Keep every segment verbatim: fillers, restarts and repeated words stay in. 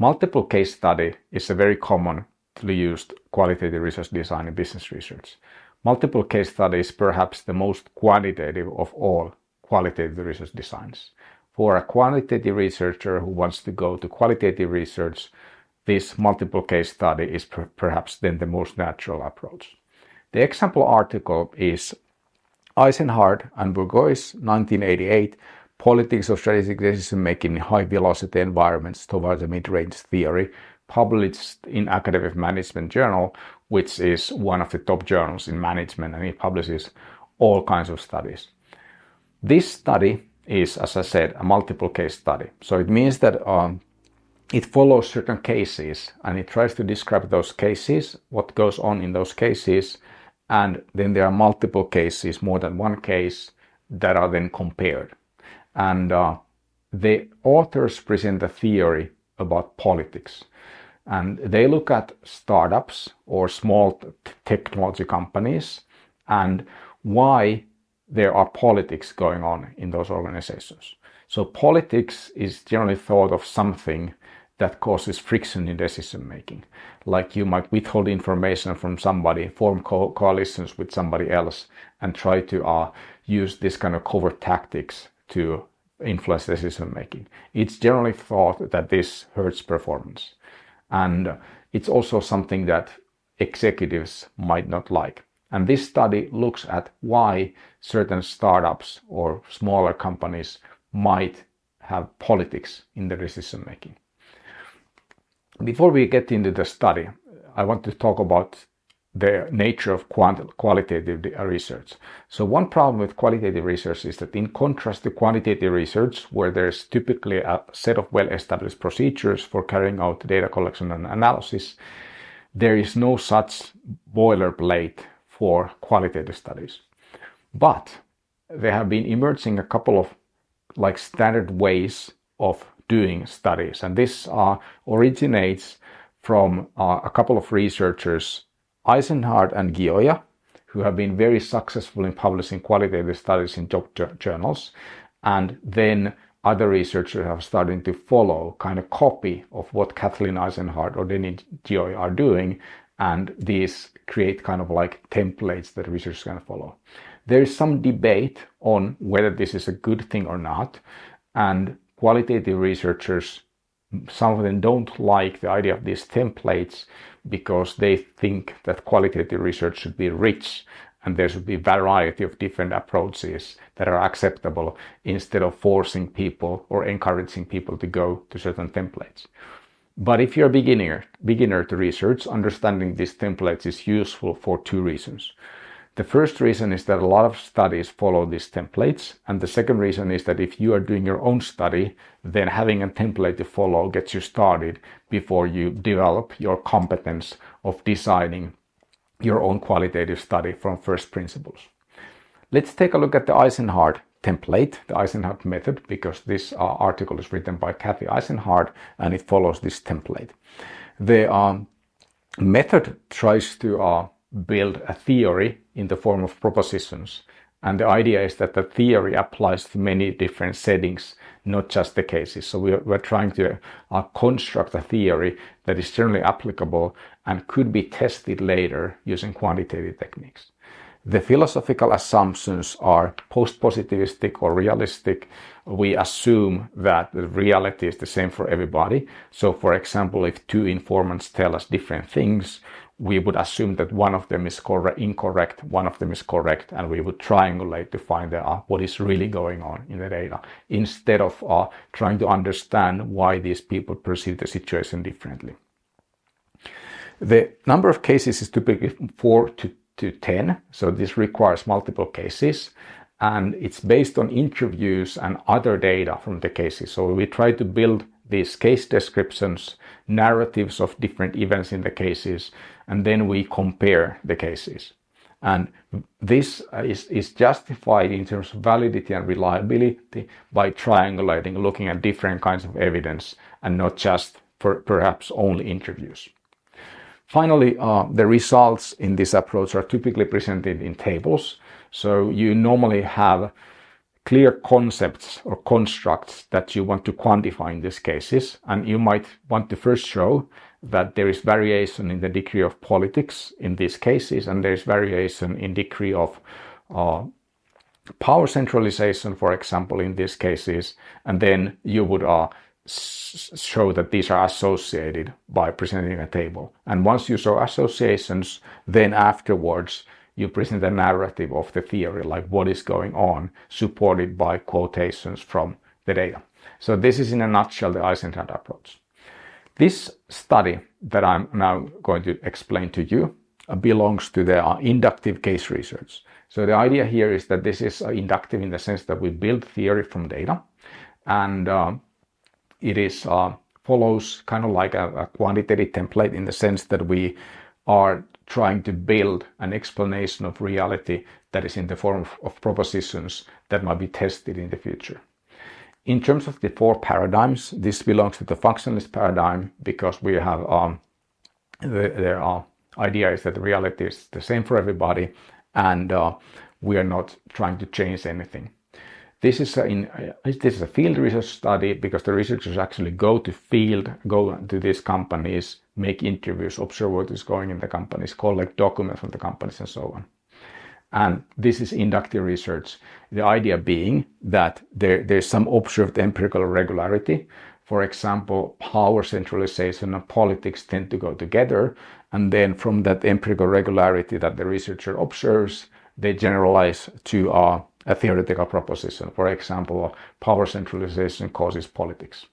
Multiple case study is a very commonly used qualitative research design in business research. Multiple case study is perhaps the most quantitative of all qualitative research designs. For a quantitative researcher who wants to go to qualitative research, this multiple case study is per perhaps then the most natural approach. The example article is Eisenhardt and Bourgeois, nineteen eighty-eight, Politics of Strategic Decision-Making in High-Velocity Environments Towards a Mid-Range Theory, published in Academic Management Journal, which is one of the top journals in management, and it publishes all kinds of studies. This study is, as I said, a multiple case study. So it means that um, it follows certain cases and it tries to describe those cases, what goes on in those cases, and then there are multiple cases, more than one case, that are then compared. And uh, the authors present a theory about politics. And they look at startups or small technology companies and why there are politics going on in those organizations. So politics is generally thought of something that causes friction in decision making. Like you might withhold information from somebody, form co coalitions with somebody else, and try to uh, use this kind of covert tactics to influence decision making. It's generally thought that this hurts performance. And it's also something that executives might not like. And this study looks at why certain startups or smaller companies might have politics in their decision making. Before we get into the study, I want to talk about the nature of qualitative research. So one problem with qualitative research is that in contrast to quantitative research, where there's typically a set of well-established procedures for carrying out data collection and analysis, there is no such boilerplate for qualitative studies. But there have been emerging a couple of like standard ways of doing studies, and this uh, originates from uh, a couple of researchers, Eisenhardt and Gioia, who have been very successful in publishing qualitative studies in job journals, and then other researchers have started to follow, kind of copy of what Kathleen Eisenhardt or Denis Gioia are doing, and these create kind of like templates that researchers can follow. There is some debate on whether this is a good thing or not, and qualitative researchers, some of them don't like the idea of these templates because they think that qualitative research should be rich and there should be a variety of different approaches that are acceptable instead of forcing people or encouraging people to go to certain templates. But if you're a beginner, beginner to research, understanding these templates is useful for two reasons. The first reason is that a lot of studies follow these templates, and the second reason is that if you are doing your own study, then having a template to follow gets you started before you develop your competence of designing your own qualitative study from first principles. Let's take a look at the Eisenhardt template, the Eisenhardt method, because this uh, article is written by Kathy Eisenhardt and it follows this template. The um, method tries to uh, build a theory in the form of propositions. And the idea is that the theory applies to many different settings, not just the cases. So we're, we're trying to uh, construct a theory that is generally applicable and could be tested later using quantitative techniques. The philosophical assumptions are post-positivistic or realistic. We assume that the reality is the same for everybody. So for example, if two informants tell us different things, we would assume that one of them is correct, incorrect, one of them is correct, and we would triangulate to find out uh, what is really going on in the data, instead of uh, trying to understand why these people perceive the situation differently. The number of cases is typically four to, to ten, so this requires multiple cases, and it's based on interviews and other data from the cases. So we try to build these case descriptions, narratives of different events in the cases, and then we compare the cases. And this is, is justified in terms of validity and reliability by triangulating, looking at different kinds of evidence and not just for perhaps only interviews. Finally, uh, the results in this approach are typically presented in tables. So you normally have clear concepts or constructs that you want to quantify in these cases. And you might want to first show that there is variation in the degree of politics in these cases, and there is variation in degree of uh, power centralization, for example, in these cases. And then you would uh, show that these are associated by presenting a table. And once you show associations, then afterwards you present a narrative of the theory, like what is going on, supported by quotations from the data. So this is in a nutshell the Eisendrath approach. This study that I'm now going to explain to you uh, belongs to the uh, inductive case research. So the idea here is that this is uh, inductive in the sense that we build theory from data, and uh, it is uh, follows kind of like a, a quantitative template in the sense that we are trying to build an explanation of reality that is in the form of, of propositions that might be tested in the future. In terms of the four paradigms, this belongs to the functionalist paradigm because we have um, the, the uh, idea is that the reality is the same for everybody, and uh, we are not trying to change anything. This is a, in, uh, this is a field research study because the researchers actually go to field, go to these companies, make interviews, observe what is going in the companies, collect documents from the companies, and so on. And this is inductive research. The idea being that there, there's some observed empirical regularity. For example, power centralization and politics tend to go together. And then from that empirical regularity that the researcher observes, they generalize to uh, a theoretical proposition. For example, power centralization causes politics.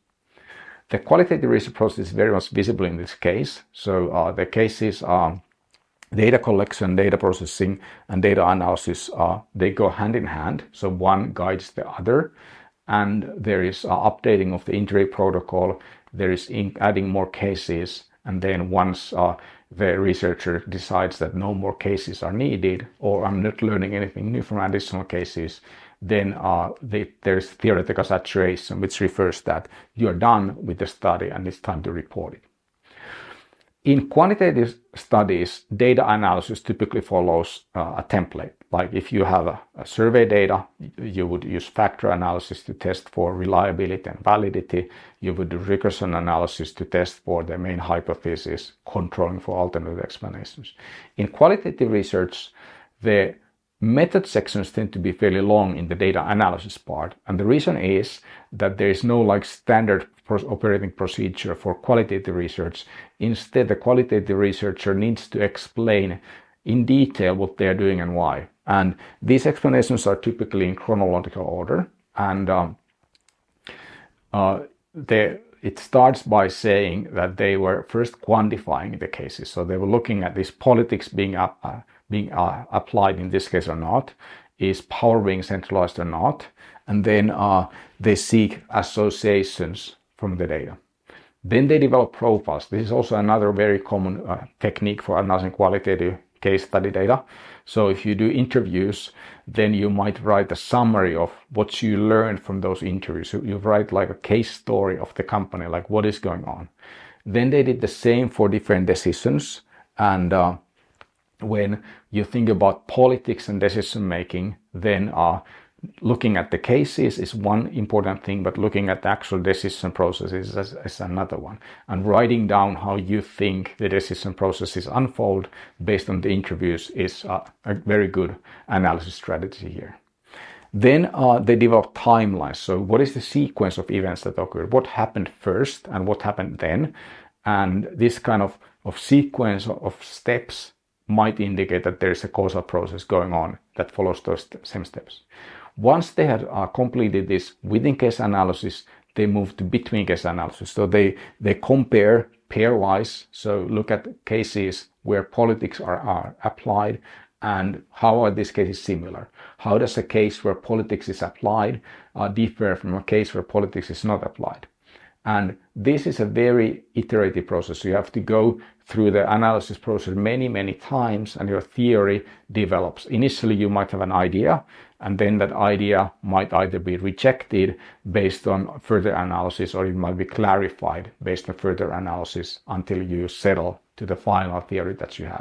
The qualitative research process is very much visible in this case. So uh, the cases are data collection, data processing, and data analysis. Uh, they go hand in hand. So one guides the other. And there is uh, updating of the entry protocol. There is in adding more cases. And then once uh, the researcher decides that no more cases are needed, or I'm not learning anything new from additional cases, then uh, they, there's theoretical saturation, which refers that you're done with the study and it's time to report it. In quantitative studies, data analysis typically follows uh, a template. Like if you have a, a survey data, you would use factor analysis to test for reliability and validity. You would do regression analysis to test for the main hypothesis, controlling for alternative explanations. In qualitative research, the method sections tend to be fairly long in the data analysis part. And the reason is that there is no like standard operating procedure for qualitative research. Instead, the qualitative researcher needs to explain in detail what they are doing and why. And these explanations are typically in chronological order. And um, uh, they, it starts by saying that they were first quantifying the cases. So they were looking at this politics being, uh, uh, being uh, applied in this case or not. Is power being centralized or not? And then uh, they seek associations from the data. Then they develop profiles. This is also another very common uh, technique for analyzing qualitative case study data. So if you do interviews, then you might write a summary of what you learned from those interviews. So you write like a case story of the company, like what is going on. Then they did the same for different decisions. And uh, when you think about politics and decision making, then uh, looking at the cases is one important thing, but looking at the actual decision processes is, is another one. And writing down how you think the decision processes unfold based on the interviews is uh, a very good analysis strategy here. Then uh, they develop timelines. So what is the sequence of events that occurred? What happened first and what happened then? And this kind of, of sequence of steps might indicate that there is a causal process going on that follows those st- same steps. Once they had uh, completed this within case analysis, they move to between case analysis. So they, they compare pairwise. So look at cases where politics are, are applied and how are these cases similar? How does a case where politics is applied uh, differ from a case where politics is not applied? And this is a very iterative process. So you have to go through the analysis process many, many times and your theory develops. Initially, you might have an idea, and then that idea might either be rejected based on further analysis, or it might be clarified based on further analysis until you settle to the final theory that you have.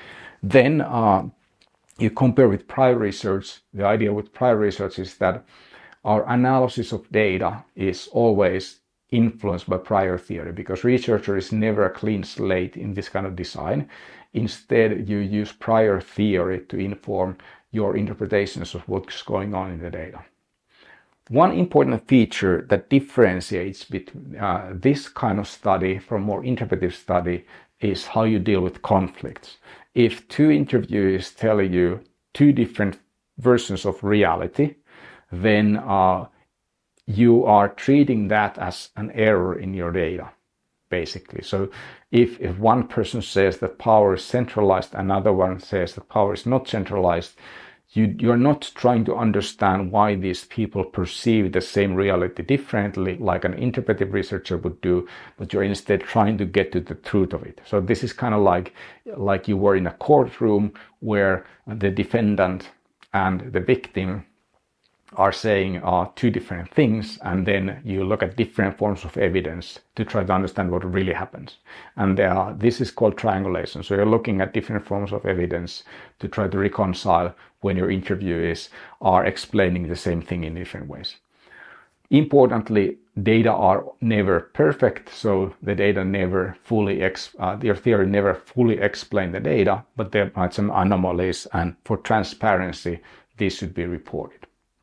Then uh, you compare with prior research. The idea with prior research is that our analysis of data is always influenced by prior theory, because researcher is never a clean slate in this kind of design. Instead, you use prior theory to inform your interpretations of what's going on in the data. One important feature that differentiates between uh, this kind of study from more interpretive study is how you deal with conflicts. If two interviewees tell you two different versions of reality, then uh, you are treating that as an error in your data, basically. So if, if one person says that power is centralized, another one says that power is not centralized, you, you're not trying to understand why these people perceive the same reality differently, like an interpretive researcher would do, but you're instead trying to get to the truth of it. So this is kind of like, like you were in a courtroom where the defendant and the victim are saying uh, two different things, and then you look at different forms of evidence to try to understand what really happens. And uh, this is called triangulation. So you're looking at different forms of evidence to try to reconcile when your interviewees are explaining the same thing in different ways. Importantly, data are never perfect, so the data never fully, ex uh, your theory never fully explain the data, but there are some anomalies, and for transparency, these should be reported.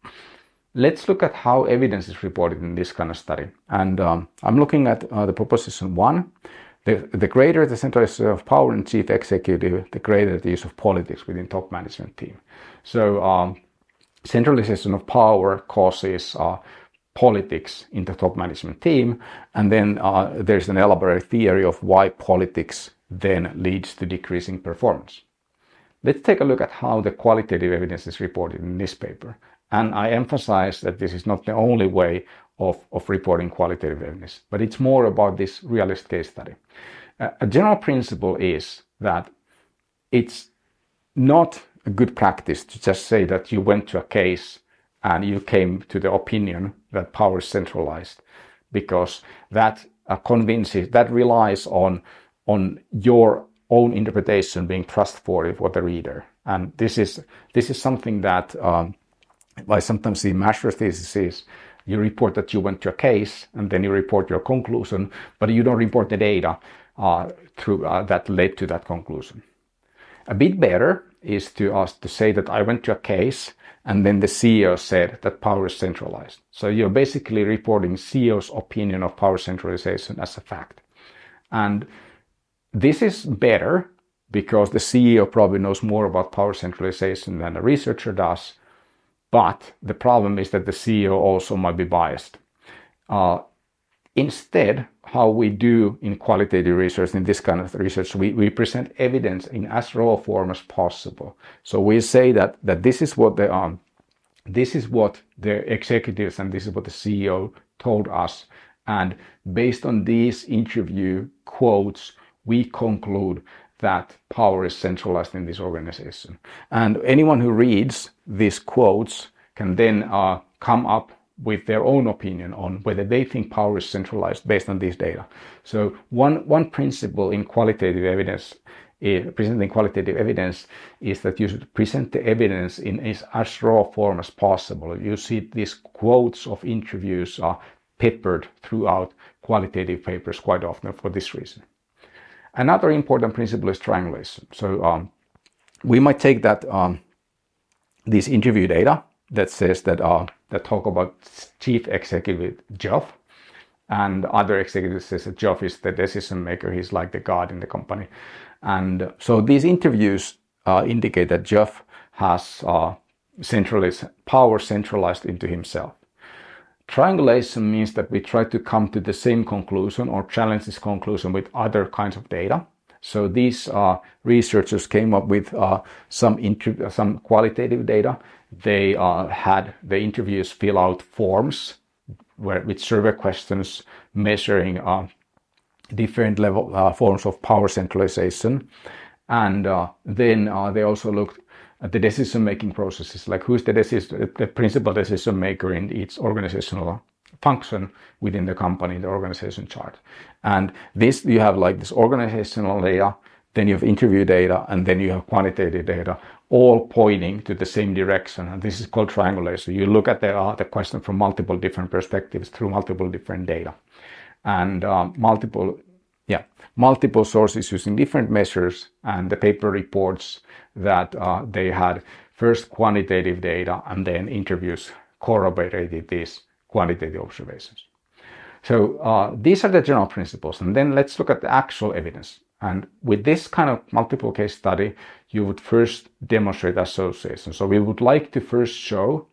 Let's look at how evidence is reported in this kind of study. And um, I'm looking at uh, the proposition one. The, the greater the centralization of power in chief executive, the greater the use of politics within top management team. So um, centralization of power causes uh, politics in the top management team. And then uh, there's an elaborate theory of why politics then leads to decreasing performance. Let's take a look at how the qualitative evidence is reported in this paper. And I emphasize that this is not the only way of, of reporting qualitative evidence, but it's more about this realist case study. Uh, a general principle is that it's not a good practice to just say that you went to a case and you came to the opinion that power is centralized, because that uh, convinces, that relies on, on your own interpretation being trustworthy for the reader. And this is, this is something that um, I sometimes see master's theses. You report that you went to a case, and then you report your conclusion, but you don't report the data uh, through uh, that led to that conclusion. A bit better is to ask to say that I went to a case, and then the C E O said that power is centralized. So you're basically reporting C E O's opinion of power centralization as a fact. And this is better because the C E O probably knows more about power centralization than a researcher does. But the problem is that the C E O also might be biased. Uh, instead, how we do in qualitative research, in this kind of research, we, we present evidence in as raw form as possible. So we say that, that this is what the um, this is what the executives and this is what the C E O told us. And based on these interview quotes, we conclude that power is centralized in this organization. And anyone who reads these quotes can then uh, come up with their own opinion on whether they think power is centralized based on these data. So one, one principle in qualitative evidence, uh, presenting qualitative evidence, is that you should present the evidence in as, as raw form as possible. You see these quotes of interviews are peppered throughout qualitative papers quite often for this reason. Another important principle is triangulation. So um, we might take that um, this interview data that says that uh, that talk about chief executive Geoff, and other executives says that Geoff is the decision maker. He's like the god in the company, and so these interviews uh, indicate that Geoff has uh, centralized power centralized into himself. Triangulation means that we try to come to the same conclusion or challenge this conclusion with other kinds of data. So these uh, researchers came up with uh, some inter some qualitative data. They uh, had the interviews fill out forms where, with survey questions measuring uh, different level uh, forms of power centralization. And uh, then uh, they also looked at the decision-making processes, like who's the, decision, the principal decision maker in each organizational function within the company, the organization chart. And this, you have like this organizational data, then you have interview data, and then you have quantitative data, all pointing to the same direction, and this is called triangulation. You look at the, uh, the question from multiple different perspectives through multiple different data, and um, multiple, yeah, multiple sources using different measures, and the paper reports that uh, they had first quantitative data and then interviews corroborated these quantitative observations. So uh, these are the general principles, and then let's look at the actual evidence. And with this kind of multiple case study, you would first demonstrate association. So we would like to first show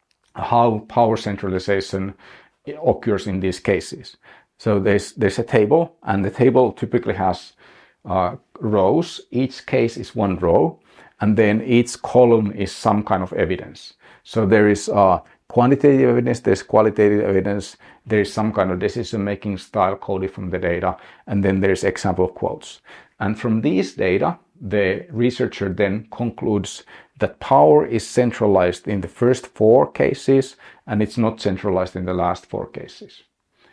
how power centralization occurs in these cases. So there's, there's a table, and the table typically has uh, rows. Each case is one row, and then each column is some kind of evidence. So there is uh, quantitative evidence, there's qualitative evidence, there is some kind of decision-making style coded from the data, and then there's example quotes. And from these data, the researcher then concludes that power is centralized in the first four cases, and it's not centralized in the last four cases.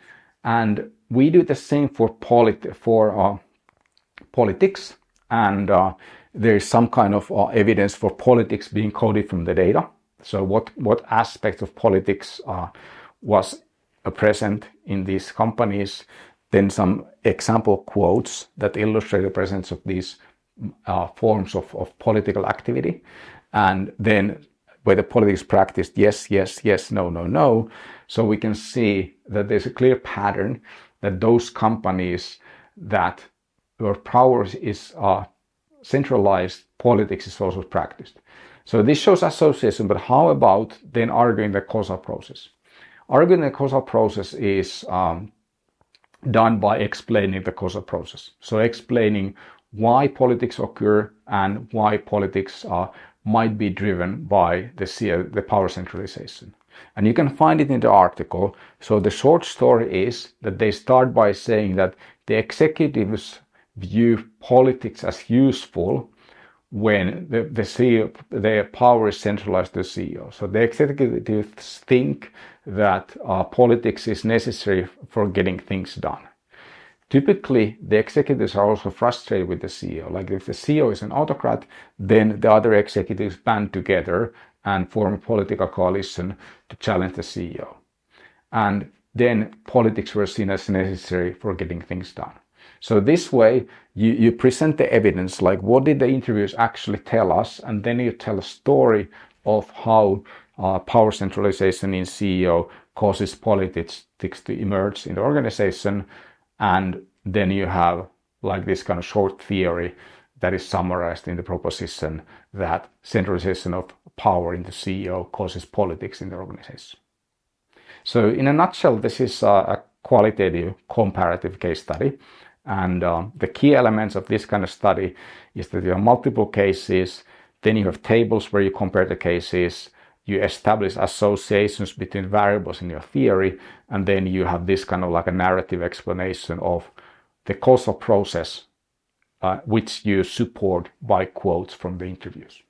And we do the same for, polit for uh, politics, and uh, there is some kind of uh, evidence for politics being coded from the data. So what, what aspects of politics uh, was uh, present in these companies, then some example quotes that illustrate the presence of these uh, forms of, of political activity, and then whether politics practiced yes, yes, yes, no, no, no. So we can see that there's a clear pattern that those companies that where power is uh, centralized, politics is also practiced. So this shows association, but how about then arguing the causal process? Arguing the causal process is um, done by explaining the causal process. So explaining why politics occur and why politics uh, might be driven by the, the power centralization. And you can find it in the article. So the short story is that they start by saying that the executives view politics as useful when the, the C E O, their power is centralized to the C E O. So the executives think that uh, politics is necessary for getting things done. Typically, the executives are also frustrated with the C E O. Like if the C E O is an autocrat, then the other executives band together and form a political coalition to challenge the C E O. And then politics were seen as necessary for getting things done. So this way, you, you present the evidence, like what did the interviews actually tell us, and then you tell a story of how uh, power centralization in C E O causes politics to emerge in the organization, and then you have like this kind of short theory that is summarized in the proposition that centralization of power in the C E O causes politics in the organization. So in a nutshell, this is a, a qualitative comparative case study. And um, the key elements of this kind of study is that you have multiple cases, then you have tables where you compare the cases, you establish associations between variables in your theory, and then you have this kind of like a narrative explanation of the causal process, uh, which you support by quotes from the interviews.